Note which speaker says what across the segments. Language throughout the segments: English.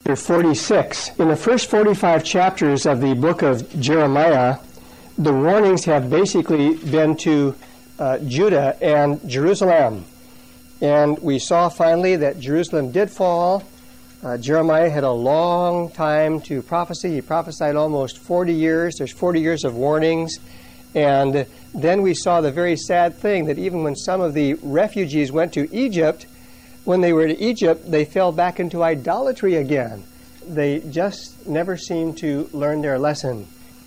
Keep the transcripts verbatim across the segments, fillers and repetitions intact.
Speaker 1: chapter forty-six. In the first forty-five chapters of the book of Jeremiah, the warnings have basically been to uh, Judah and Jerusalem. And we saw finally that Jerusalem did fall. Uh, Jeremiah had a long time to prophesy. He prophesied almost forty years. There's forty years of warnings. And then we saw the very sad thing that even when some of the refugees went to Egypt, when they were in Egypt, they fell back into idolatry again. They just never seemed to learn their lesson.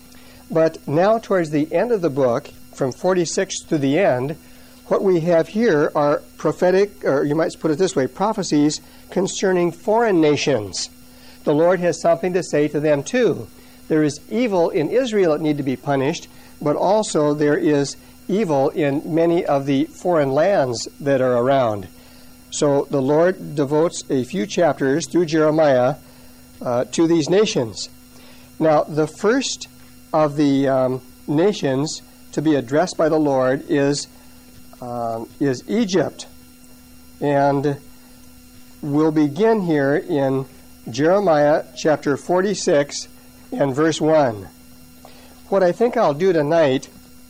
Speaker 1: But now towards the end of the book, from forty-six to the end, what we have here are prophetic, or you might put it this way, prophecies concerning foreign nations. The Lord has something to say to them too. There is evil in Israel that need to be punished, but also there is evil in many of the foreign lands that are around. So the Lord devotes a few chapters through Jeremiah uh, to these nations. Now, the first of the um, nations to be addressed by the Lord is uh, is Egypt. And we'll begin here in Jeremiah chapter forty-six and verse one. What I think I'll do tonight,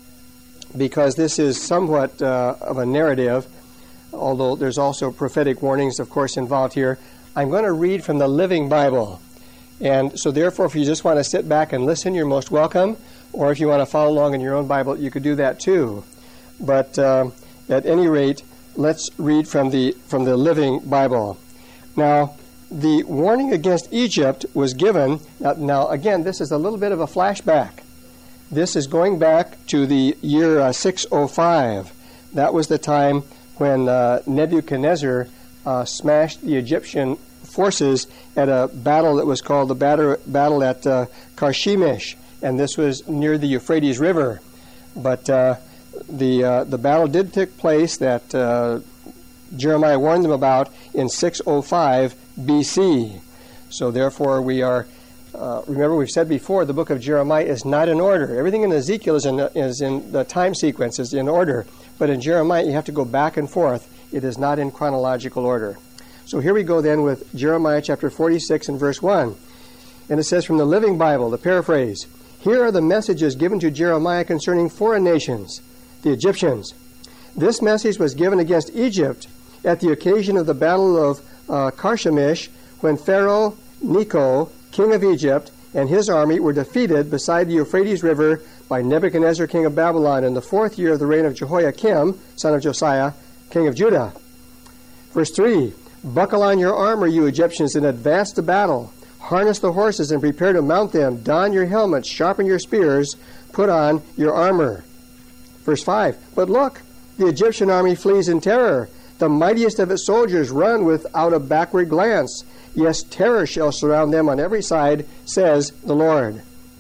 Speaker 1: because this is somewhat uh, of a narrative, although there's also prophetic warnings, of course, involved here, I'm going to read from the Living Bible. And so therefore, if you just want to sit back and listen, you're most welcome. Or if you want to follow along in your own Bible, you could do that too. But uh, at any rate, let's read from the from the Living Bible. Now, the warning against Egypt was given. Now, now again, this is a little bit of a flashback. This is going back to the year uh, six oh five. That was the time when uh, Nebuchadnezzar uh, smashed the Egyptian forces at a battle that was called the battle, battle at uh, Carchemish, and this was near the Euphrates River. But uh, the uh, the battle did take place that uh, Jeremiah warned them about in six oh five B C. So therefore we are, uh, remember we've said before, the book of Jeremiah is not in order. Everything in Ezekiel is in, is in the time sequence, is in order. But in Jeremiah, you have to go back and forth. It is not in chronological order. So here we go then with Jeremiah chapter forty-six and verse one. And it says from the Living Bible, the paraphrase, "Here are the messages given to Jeremiah concerning foreign nations, the Egyptians. This message was given against Egypt at the occasion of the battle of uh, Carchemish, when Pharaoh Necho, king of Egypt, and his army were defeated beside the Euphrates River by Nebuchadnezzar, king of Babylon, in the fourth year of the reign of Jehoiakim, son of Josiah, king of Judah." Verse three, "Buckle on your armor, you Egyptians, and advance to battle. Harness the horses and prepare to mount them. Don your helmets, sharpen your spears, put on your armor." Verse five, "But look, the Egyptian army flees in terror. The mightiest of its soldiers run without a backward glance. Yes, terror shall surround them on every side, says the Lord.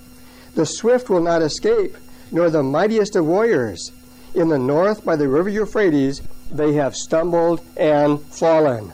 Speaker 1: The swift will not escape, nor the mightiest of warriors. In the north, by the river Euphrates, they have stumbled and fallen."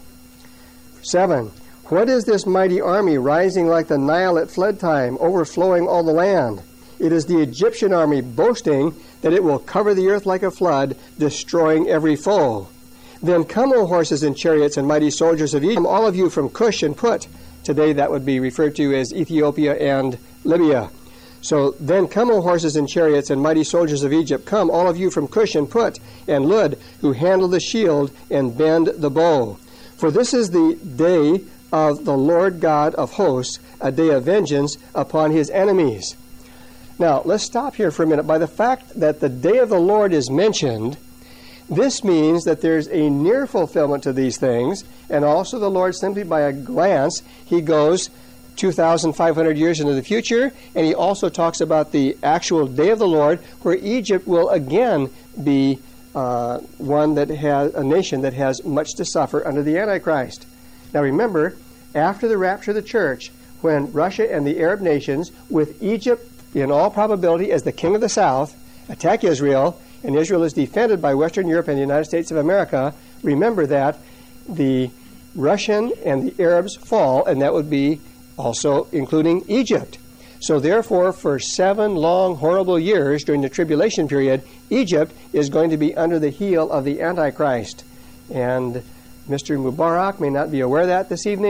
Speaker 1: seven, "What is this mighty army rising like the Nile at flood time, overflowing all the land? It is the Egyptian army boasting that it will cover the earth like a flood, destroying every foe. Then come, O horses and chariots and mighty soldiers of Egypt, all of you from Cush and Put." Today that would be referred to as Ethiopia and Libya. So, "Then come, O horses and chariots and mighty soldiers of Egypt, come, all of you from Cush and Put and Lud, who handle the shield and bend the bow. For this is the day of the Lord God of hosts, a day of vengeance upon his enemies." Now, let's stop here for a minute. By the fact that the day of the Lord is mentioned, this means that there's a near fulfillment to these things, and also the Lord, simply by a glance, he goes two thousand five hundred years into the future, and he also talks about the actual day of the Lord, where Egypt will again be uh, one that has, a nation that has much to suffer under the Antichrist. Now remember, after the rapture of the church, when Russia and the Arab nations, with Egypt in all probability as the king of the south, attack Israel, and Israel is defended by Western Europe and the United States of America, remember that the Russian and the Arabs fall, and that would be also including Egypt. So therefore, for seven long, horrible years during the tribulation period, Egypt is going to be under the heel of the Antichrist. And Mister Mubarak may not be aware of that this evening,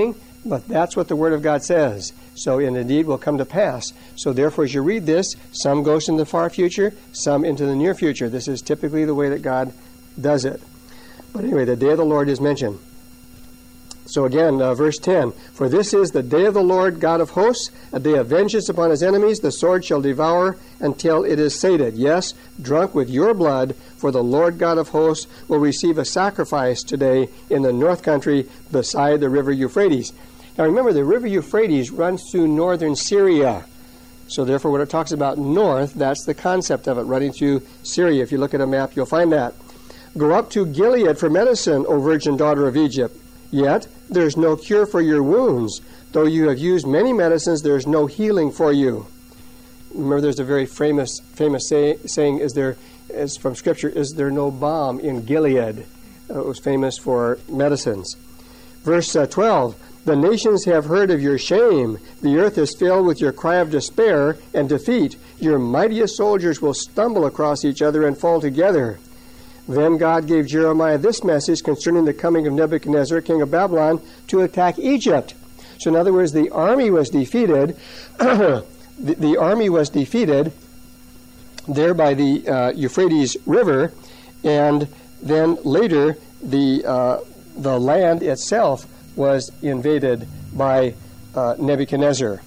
Speaker 1: But that's what the Word of God says. So it indeed will come to pass. So therefore, as you read this, some goes into the far future, some into the near future. This is typically the way that God does it. But anyway, the day of the Lord is mentioned. So again, uh, verse ten, for this is the day of the Lord God of hosts, a day of vengeance upon his enemies. The sword shall devour until it is sated. Yes, drunk with your blood, for the Lord God of hosts will receive a sacrifice today in the north country beside the river Euphrates. Now remember, the river Euphrates runs through northern Syria. So therefore, when it talks about north, that's the concept of it, running through Syria. If you look at a map, you'll find that. Go up to Gilead for medicine, O virgin daughter of Egypt. Yet there's no cure for your wounds. Though you have used many medicines, there's no healing for you. Remember, there's a very famous famous say, saying, is there, is from Scripture, is there no balm in Gilead? Uh, it was famous for medicines. Verse uh, twelve, the nations have heard of your shame. The earth is filled with your cry of despair and defeat. Your mightiest soldiers will stumble across each other and fall together. Then God gave Jeremiah this message concerning the coming of Nebuchadnezzar, king of Babylon, to attack Egypt. So in other words, the army was defeated. the, the army was defeated there by the uh, Euphrates River, and then later the uh, the land itself was invaded by uh, Nebuchadnezzar.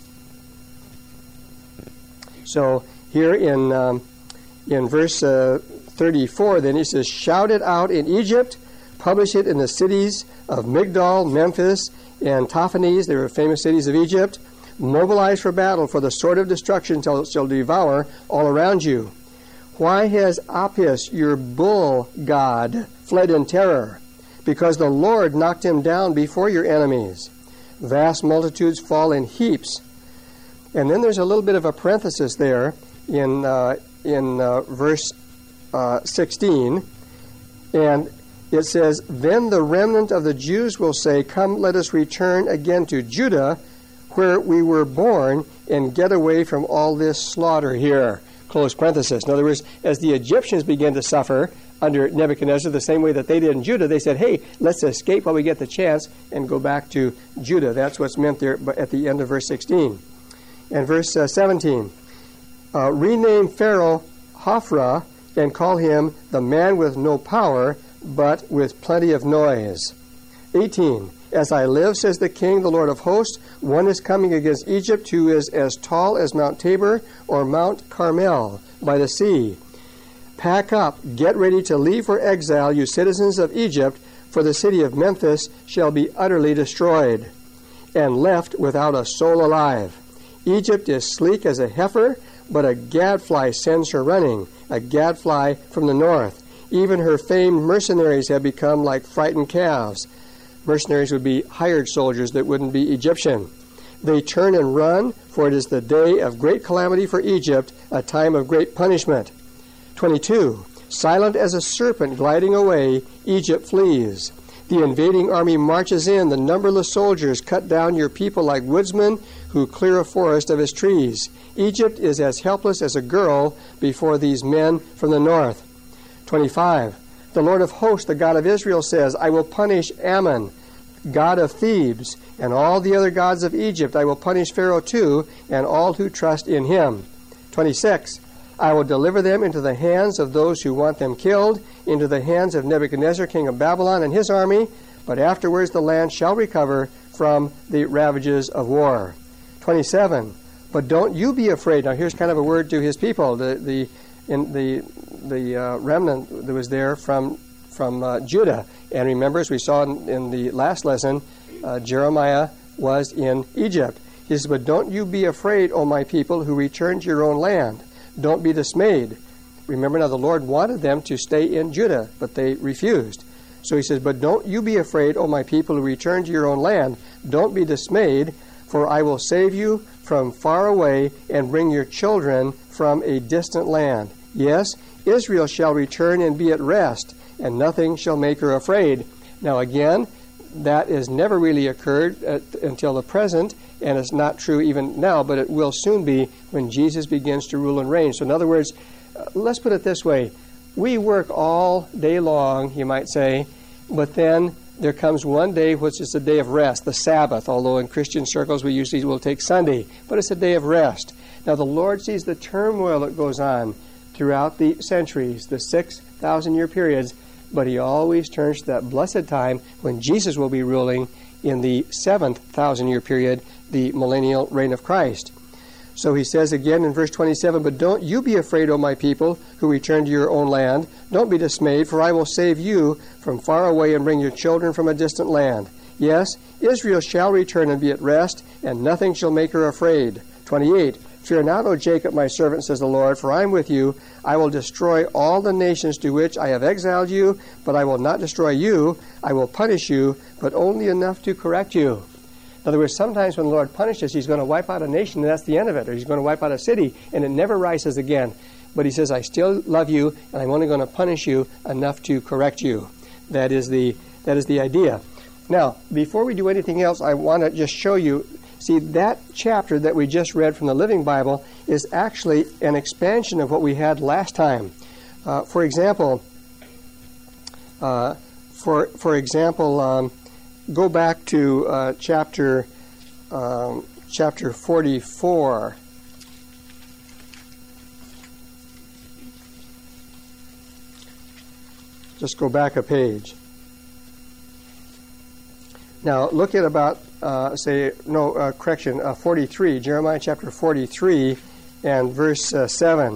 Speaker 1: So here in um, in verse uh, thirty-four, then he says, shout it out in Egypt, publish it in the cities of Migdol, Memphis, and Tahpanhes. They were famous cities of Egypt. Mobilize for battle, for the sword of destruction shall, shall devour all around you. Why has Apis, your bull god, fled in terror? Because the Lord knocked him down before your enemies. Vast multitudes fall in heaps. And then there's a little bit of a parenthesis there in uh, in uh, verse uh, sixteen, and it says, then the remnant of the Jews will say, come, let us return again to Judah, where we were born, and get away from all this slaughter here. Close parenthesis. In other words, as the Egyptians began to suffer under Nebuchadnezzar, the same way that they did in Judah, they said, hey, let's escape while we get the chance and go back to Judah. That's what's meant there at the end of verse sixteen. And verse uh, seventeen, uh, rename Pharaoh Hophra and call him the man with no power, but with plenty of noise. eighteen, as I live, says the king, the Lord of hosts, one is coming against Egypt who is as tall as Mount Tabor or Mount Carmel by the sea. Pack up, get ready to leave for exile, you citizens of Egypt, for the city of Memphis shall be utterly destroyed and left without a soul alive. Egypt is sleek as a heifer, but a gadfly sends her running, a gadfly from the north. Even her famed mercenaries have become like frightened calves. Mercenaries would be hired soldiers that wouldn't be Egyptian. They turn and run, for it is the day of great calamity for Egypt, a time of great punishment. twenty-two. Silent as a serpent gliding away, Egypt flees. The invading army marches in. The numberless soldiers cut down your people like woodsmen who clear a forest of its trees. Egypt is as helpless as a girl before these men from the north. twenty-five. The Lord of hosts, the God of Israel, says, I will punish Ammon, god of Thebes, and all the other gods of Egypt. I will punish Pharaoh too, and all who trust in him. twenty-six. I will deliver them into the hands of those who want them killed, into the hands of Nebuchadnezzar, king of Babylon, and his army, but afterwards the land shall recover from the ravages of war. twenty-seven. But don't you be afraid. Now here's kind of a word to his people, the the in the the uh, remnant that was there from from uh, Judah. And remember, as we saw in, in the last lesson, uh, Jeremiah was in Egypt. He says, but don't you be afraid, O my people, who return to your own land. Don't be dismayed. Remember now, the Lord wanted them to stay in Judah, but they refused. So he says, but don't you be afraid, O my people, who return to your own land. Don't be dismayed, for I will save you from far away and bring your children from a distant land. Yes, Israel shall return and be at rest, and nothing shall make her afraid. Now again, that has never really occurred at, until the present, and it's not true even now, but it will soon be when Jesus begins to rule and reign. So in other words, uh, let's put it this way. We work all day long, you might say, but then there comes one day which is a day of rest, the Sabbath, although in Christian circles we usually will take Sunday, but it's a day of rest. Now the Lord sees the turmoil that goes on throughout the centuries, the six thousand year periods, but he always turns to that blessed time when Jesus will be ruling in the seventh thousand year period, the millennial reign of Christ. So he says again in verse twenty-seven, "But don't you be afraid, O my people, who return to your own land. Don't be dismayed, for I will save you from far away and bring your children from a distant land. Yes, Israel shall return and be at rest, and nothing shall make her afraid." twenty-eight, "Fear not, O Jacob, my servant, says the Lord, for I am with you. I will destroy all the nations to which I have exiled you, but I will not destroy you. I will punish you, but only enough to correct you." In other words, sometimes when the Lord punishes, he's going to wipe out a nation, and that's the end of it. Or he's going to wipe out a city, and it never rises again. But he says, I still love you, and I'm only going to punish you enough to correct you. That is the, that is the idea. Now, before we do anything else, I want to just show you, see, that chapter that we just read from the Living Bible is actually an expansion of what we had last time. Uh, for example, uh, for, for example, um, go back to uh, chapter um, chapter forty-four. Just go back a page. Now look at about uh, say no uh, correction uh, forty-three, Jeremiah chapter forty-three and verse uh, seven.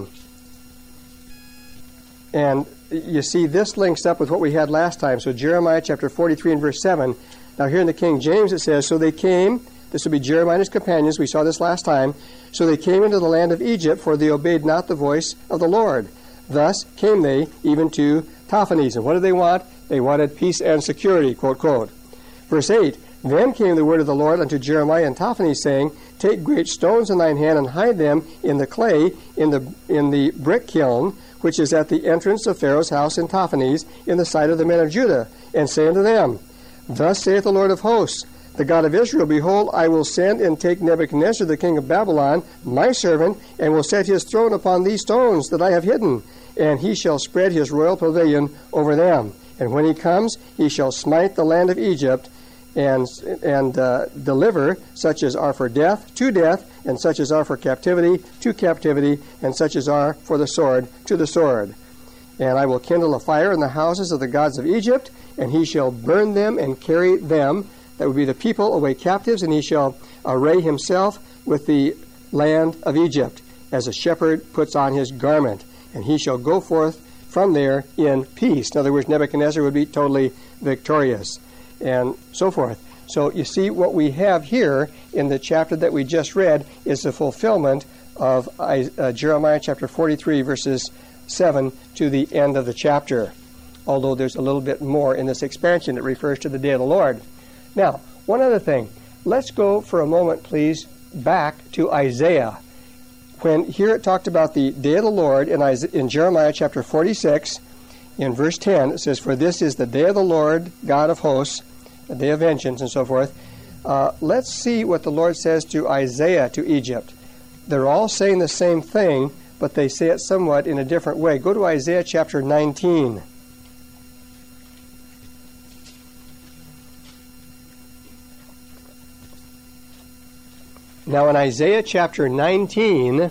Speaker 1: And you see, this links up with what we had last time. So Jeremiah chapter forty-three and verse seven. Now here in the King James it says, "So they came," this would be Jeremiah and his companions, we saw this last time, "so they came into the land of Egypt, for they obeyed not the voice of the Lord. Thus came they even to Tahpanhes." And what did they want? They wanted peace and security, quote, quote. Verse eight, "Then came the word of the Lord unto Jeremiah in Tahpanhes, saying, Take great stones in thine hand, and hide them in the clay, in the in the brick kiln, which is at the entrance of Pharaoh's house in Tahpanhes, in the sight of the men of Judah, and say unto them, Thus saith the Lord of hosts, the God of Israel, Behold, I will send and take Nebuchadnezzar the king of Babylon, my servant, and will set his throne upon these stones that I have hidden, and he shall spread his royal pavilion over them. And when he comes, he shall smite the land of Egypt, and and uh, deliver such as are for death to death, and such as are for captivity to captivity, and such as are for the sword to the sword. And I will kindle a fire in the houses of the gods of Egypt, and he shall burn them and carry them," that would be the people, "away captives, and he shall array himself with the land of Egypt, as a shepherd puts on his garment, and he shall go forth from there in peace." In other words, Nebuchadnezzar would be totally victorious, and so forth. So you see, what we have here in the chapter that we just read is the fulfillment of uh, Jeremiah chapter forty-three, verses seven to the end of the chapter, although there's a little bit more in this expansion that refers to the day of the Lord. Now, one other thing. Let's go for a moment, please, back to Isaiah. When here it talked about the day of the Lord in, Isaiah, in Jeremiah chapter forty-six, in verse ten, it says, "For this is the day of the Lord, God of hosts, the day of vengeance," and so forth. Uh, let's see what the Lord says to Isaiah, to Egypt. They're all saying the same thing, but they say it somewhat in a different way. Go to Isaiah chapter nineteen. Now in Isaiah chapter nineteen,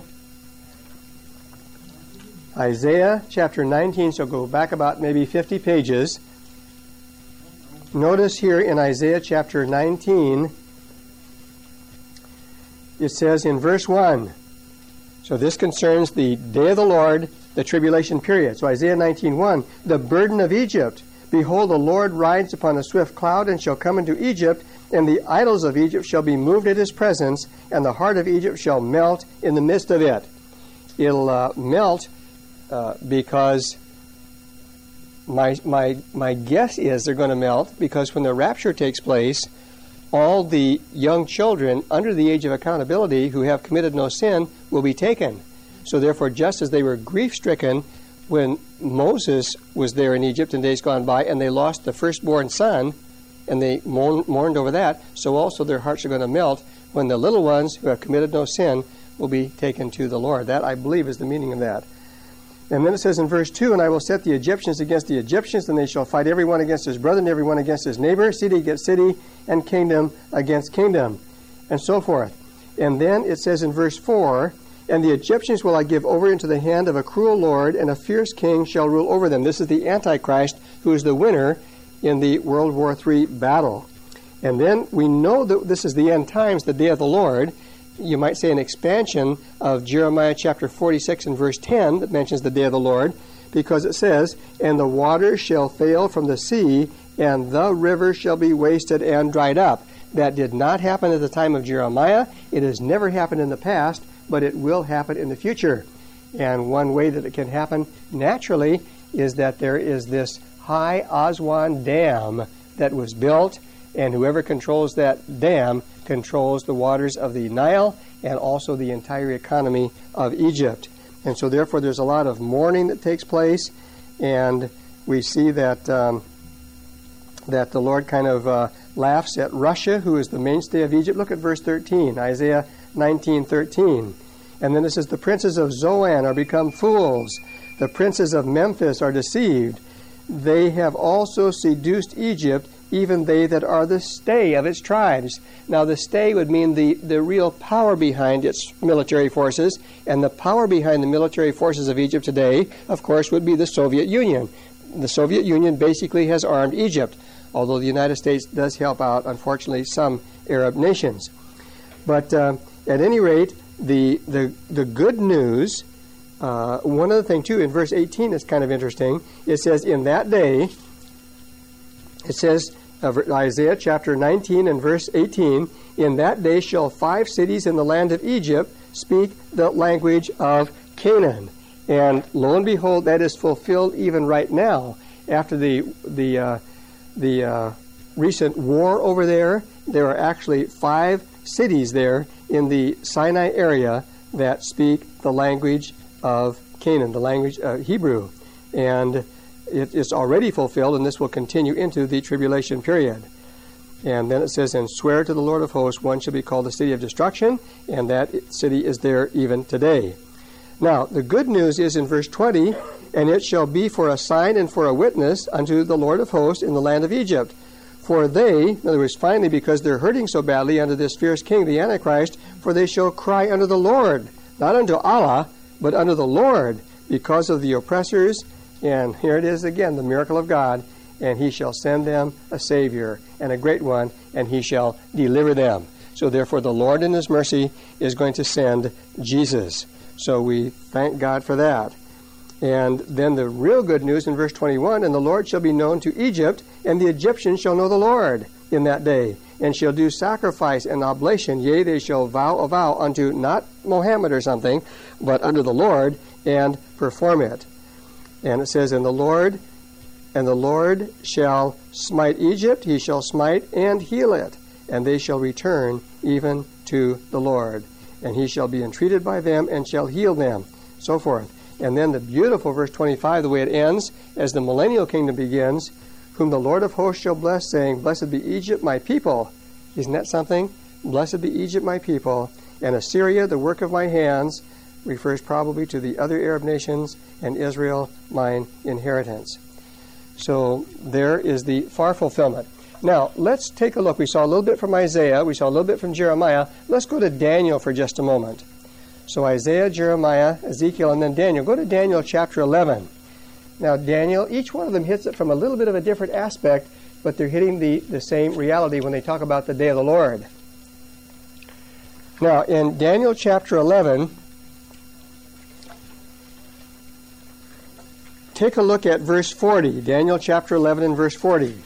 Speaker 1: Isaiah chapter nineteen, so go back about maybe fifty pages. Notice here in Isaiah chapter nineteen, it says in verse one, so this concerns the day of the Lord, the tribulation period. So Isaiah nineteen one, "The burden of Egypt. Behold, the Lord rides upon a swift cloud, and shall come into Egypt, and the idols of Egypt shall be moved at his presence, and the heart of Egypt shall melt in the midst of it." It'll uh, melt uh, because my, my, my guess is they're going to melt because when the rapture takes place, all the young children under the age of accountability who have committed no sin will be taken. So therefore, just as they were grief-stricken when Moses was there in Egypt in days gone by, and they lost the firstborn son, and they mourn, mourned over that, so also their hearts are going to melt when the little ones who have committed no sin will be taken to the Lord. That, I believe, is the meaning of that. And then it says in verse two, and I will set the Egyptians against the Egyptians, and they shall fight every one against his brother, and every one against his neighbor, city against city, and kingdom against kingdom, and so forth. And then it says in verse four, and the Egyptians will I give over into the hand of a cruel lord, and a fierce king shall rule over them. This is the Antichrist, who is the winner in the World War Three battle. And then we know that this is the end times, the day of the Lord. You might say an expansion of Jeremiah chapter forty-six and verse ten that mentions the day of the Lord, because it says, and the waters shall fail from the sea, and the river shall be wasted and dried up. That did not happen at the time of Jeremiah. It has never happened in the past, but it will happen in the future. And one way that it can happen naturally is that there is this high Aswan Dam that was built, and whoever controls that dam controls the waters of the Nile and also the entire economy of Egypt. And so therefore there's a lot of mourning that takes place, and we see that um, that the Lord kind of uh, laughs at Russia, who is the mainstay of Egypt. Look at verse thirteen, Isaiah nineteen thirteen. And then it says, the princes of Zoan are become fools. The princes of Memphis are deceived. They have also seduced Egypt, even they that are the stay of its tribes. Now the stay would mean the, the real power behind its military forces, and the power behind the military forces of Egypt today, of course, would be the Soviet Union. The Soviet Union basically has armed Egypt, although the United States does help out, unfortunately, some Arab nations. But uh, at any rate, the, the, the good news, uh, one other thing too, in verse eighteen is kind of interesting. It says, in that day, it says, uh, Isaiah chapter nineteen and verse eighteen, in that day shall five cities in the land of Egypt speak the language of Canaan. And lo and behold, that is fulfilled even right now. After the the uh, the uh, recent war over there, there are actually five cities there in the Sinai area that speak the language of Canaan, the language of Hebrew. And it is already fulfilled, and this will continue into the tribulation period. And then it says, and swear to the Lord of hosts, one shall be called the city of destruction, and that city is there even today. Now, the good news is in verse twenty, and it shall be for a sign and for a witness unto the Lord of hosts in the land of Egypt. For they, in other words, finally, because they're hurting so badly under this fierce king, the Antichrist, for they shall cry unto the Lord, not unto Allah, but unto the Lord, because of the oppressors. And here it is again, the miracle of God, and he shall send them a Savior, and a great one, and he shall deliver them. So therefore the Lord in his mercy is going to send Jesus. So we thank God for that. And then the real good news in verse twenty-one, and the Lord shall be known to Egypt, and the Egyptians shall know the Lord in that day, and shall do sacrifice and oblation, yea, they shall vow a vow unto not Mohammed or something, but unto the Lord, and perform it. And it says, and the Lord, and the Lord shall smite Egypt, he shall smite and heal it, and they shall return even to the Lord. And he shall be entreated by them, and shall heal them, so forth. And then the beautiful verse twenty-five, the way it ends, as the millennial kingdom begins, whom the Lord of hosts shall bless, saying, blessed be Egypt, my people. Isn't that something? Blessed be Egypt, my people, and Assyria, the work of my hands, refers probably to the other Arab nations, and Israel, mine inheritance. So there is the far fulfillment. Now, let's take a look. We saw a little bit from Isaiah. We saw a little bit from Jeremiah. Let's go to Daniel for just a moment. So Isaiah, Jeremiah, Ezekiel, and then Daniel. Go to Daniel chapter eleven. Now, Daniel, each one of them hits it from a little bit of a different aspect, but they're hitting the, the same reality when they talk about the day of the Lord. Now, in Daniel chapter eleven, take a look at verse forty. Daniel chapter eleven and verse forty.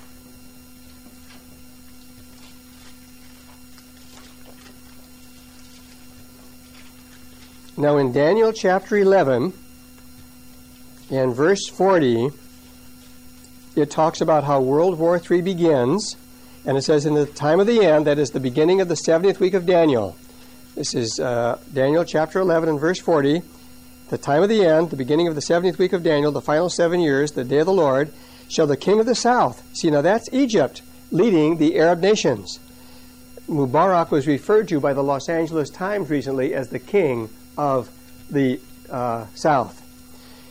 Speaker 1: Now in Daniel chapter eleven and verse forty, it talks about how World War Three begins, and it says, in the time of the end, that is the beginning of the seventieth week of Daniel. This is uh, Daniel chapter eleven and verse forty. The time of the end, the beginning of the seventieth week of Daniel, the final seven years, the day of the Lord, shall the king of the south. See, now that's Egypt leading the Arab nations. Mubarak was referred to by the Los Angeles Times recently as the king of the uh, south.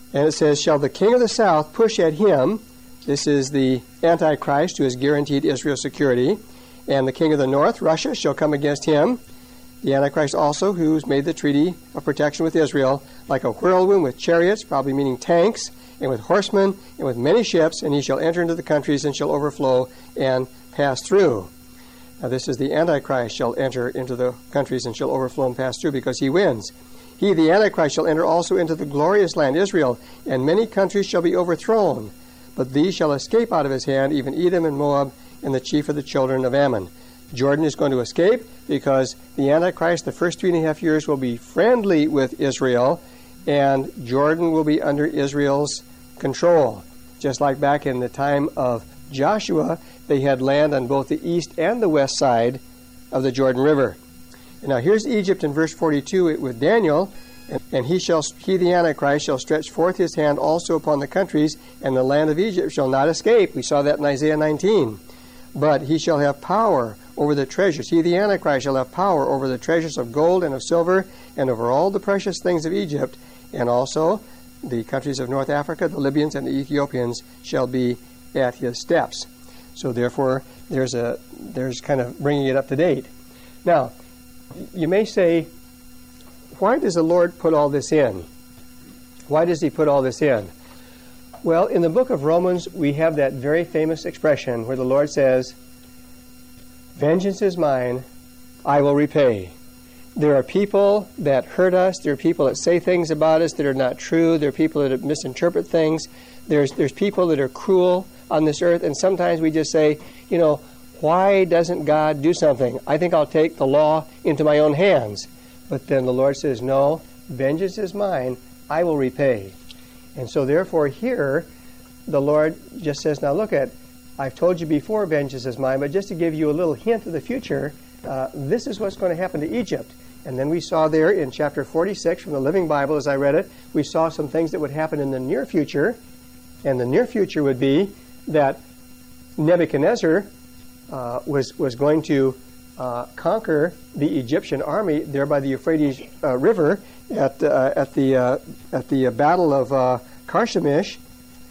Speaker 1: And it says, shall the king of the south push at him? This is the Antichrist who has guaranteed Israel's security. And the king of the north, Russia, shall come against him. The Antichrist also, who's made the treaty of protection with Israel, like a whirlwind with chariots, probably meaning tanks, and with horsemen, and with many ships, and he shall enter into the countries and shall overflow and pass through. Now this is the Antichrist shall enter into the countries and shall overflow and pass through, because he wins. He, the Antichrist, shall enter also into the glorious land, Israel, and many countries shall be overthrown. But these shall escape out of his hand, even Edom and Moab, and the chief of the children of Ammon. Jordan is going to escape because the Antichrist, the first three and a half years, will be friendly with Israel, and Jordan will be under Israel's control. Just like back in the time of Joshua, they had land on both the east and the west side of the Jordan River. And now here's Egypt in verse forty-two with Daniel, and, and he shall, he the Antichrist shall stretch forth his hand also upon the countries, and the land of Egypt shall not escape. We saw that in Isaiah nineteen. But he shall have power over the treasures. He, the Antichrist, shall have power over the treasures of gold and of silver, and over all the precious things of Egypt, and also the countries of North Africa, the Libyans and the Ethiopians shall be at his steps. So therefore, there's a there's kind of bringing it up to date. Now, you may say, why does the Lord put all this in? Why does he put all this in? Well, in the book of Romans, we have that very famous expression where the Lord says, vengeance is mine, I will repay. There are people that hurt us. There are people that say things about us that are not true. There are people that misinterpret things. There's, there's people that are cruel on this earth. And sometimes we just say, you know, why doesn't God do something? I think I'll take the law into my own hands. But then the Lord says, no, vengeance is mine, I will repay. And so therefore here, the Lord just says, now look at, I've told you before vengeance is mine, but just to give you a little hint of the future, uh, this is what's going to happen to Egypt. And then we saw there in chapter forty-six from the Living Bible, as I read it, we saw some things that would happen in the near future. And the near future would be that Nebuchadnezzar uh, was, was going to uh, conquer the Egyptian army there by the Euphrates uh, River at, uh, at the, uh, at the battle of uh, Carchemish.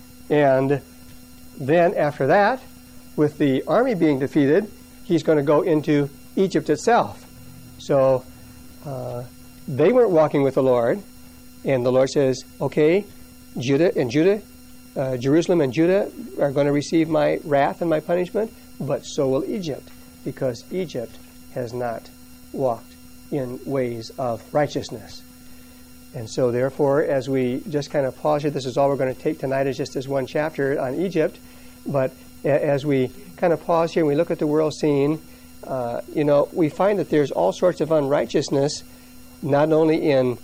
Speaker 1: And then after that, with the army being defeated, he's going to go into Egypt itself. So uh, they weren't walking with the Lord, and the Lord says, okay, Judah and Judah, uh, Jerusalem and Judah are going to receive my wrath and my punishment, but so will Egypt, because Egypt has not walked in ways of righteousness. And so therefore, as we just kind of pause here, this is all we're going to take tonight, is just this one chapter on Egypt. But as we kind of pause here and we look at the world scene, uh, you know, we find that there's all sorts of unrighteousness, not only in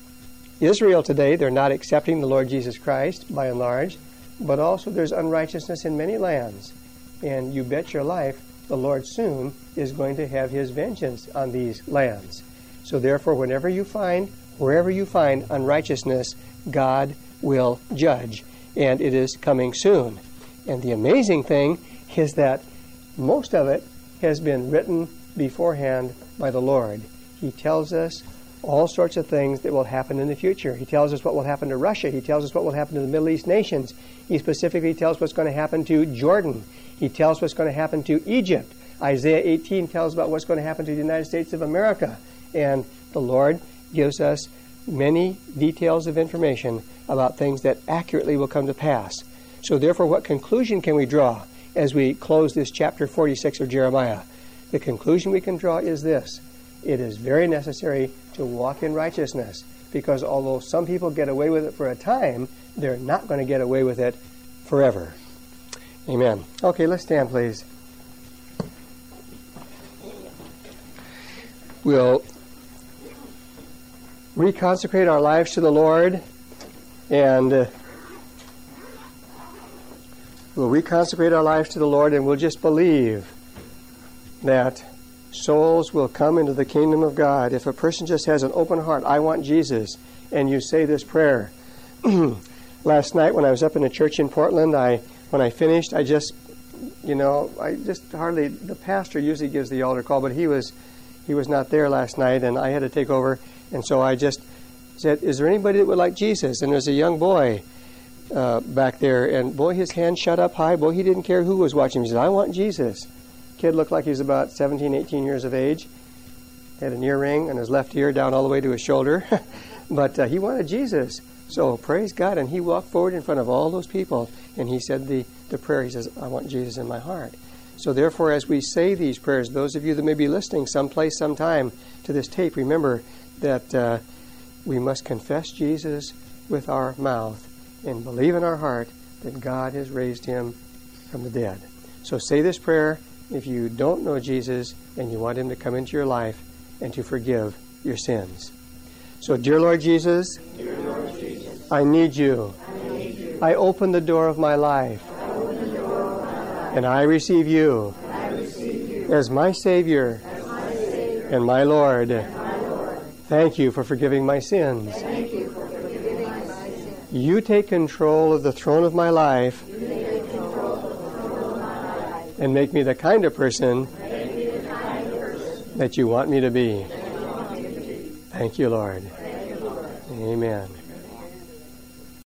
Speaker 1: Israel today, they're not accepting the Lord Jesus Christ by and large, but also there's unrighteousness in many lands. And you bet your life the Lord soon is going to have his vengeance on these lands. So therefore, whenever you find, wherever you find unrighteousness, God will judge, and it is coming soon. And the amazing thing is that most of it has been written beforehand by the Lord. He tells us all sorts of things that will happen in the future. He tells us what will happen to Russia. He tells us what will happen to the Middle East nations. He specifically tells what's going to happen to Jordan. He tells what's going to happen to Egypt. Isaiah eighteen tells about what's going to happen to the United States of America. And the Lord gives us many details of information about things that accurately will come to pass. So therefore, what conclusion can we draw as we close this chapter forty-six of Jeremiah? The conclusion we can draw is this: it is very necessary to walk in righteousness, because although some people get away with it for a time, they're not going to get away with it forever. Amen. Okay, let's stand, please. We'll reconsecrate our lives to the Lord, and uh, we'll reconsecrate our lives to the Lord, and we'll just believe that souls will come into the kingdom of God. If a person just has an open heart, I want Jesus, and you say this prayer. Last night when I was up in the church in Portland, I when I finished, I just, you know, I just hardly, the pastor usually gives the altar call, but he was he was not there last night, and I had to take over, and so I just He said, is there anybody that would like Jesus? And there's a young boy uh, back there, and boy, his hand shot up high. Boy, he didn't care who was watching him. He said, I want Jesus. Kid looked like he was about seventeen, eighteen years of age. Had an earring on his left ear down all the way to his shoulder. But uh, he wanted Jesus. So praise God. And he walked forward in front of all those people, and he said the, the prayer. He says, I want Jesus in my heart. So therefore, as we say these prayers, those of you that may be listening someplace, sometime to this tape, remember that uh, we must confess Jesus with our mouth and believe in our heart that God has raised him from the dead. So say this prayer if you don't know Jesus and you want him to come into your life and to forgive your sins. So, dear Lord Jesus,
Speaker 2: Dear Lord Jesus,
Speaker 1: I need you.
Speaker 2: I need you.
Speaker 1: I open the door of my life,
Speaker 2: I open the door of my life,
Speaker 1: and I receive you
Speaker 2: and I receive you
Speaker 1: as my Savior
Speaker 2: as my Savior
Speaker 1: and my Lord.
Speaker 2: and my Lord.
Speaker 1: Thank you for forgiving my sins.
Speaker 2: Thank you for forgiving my sins.
Speaker 1: You take control of the throne of my life
Speaker 2: You take control of the throne of my life,
Speaker 1: and make me the kind of person
Speaker 2: make me the kind of person
Speaker 1: that you want me to be.
Speaker 2: that you want me to be.
Speaker 1: Thank you, Lord.
Speaker 2: Thank you, Lord.
Speaker 1: Amen.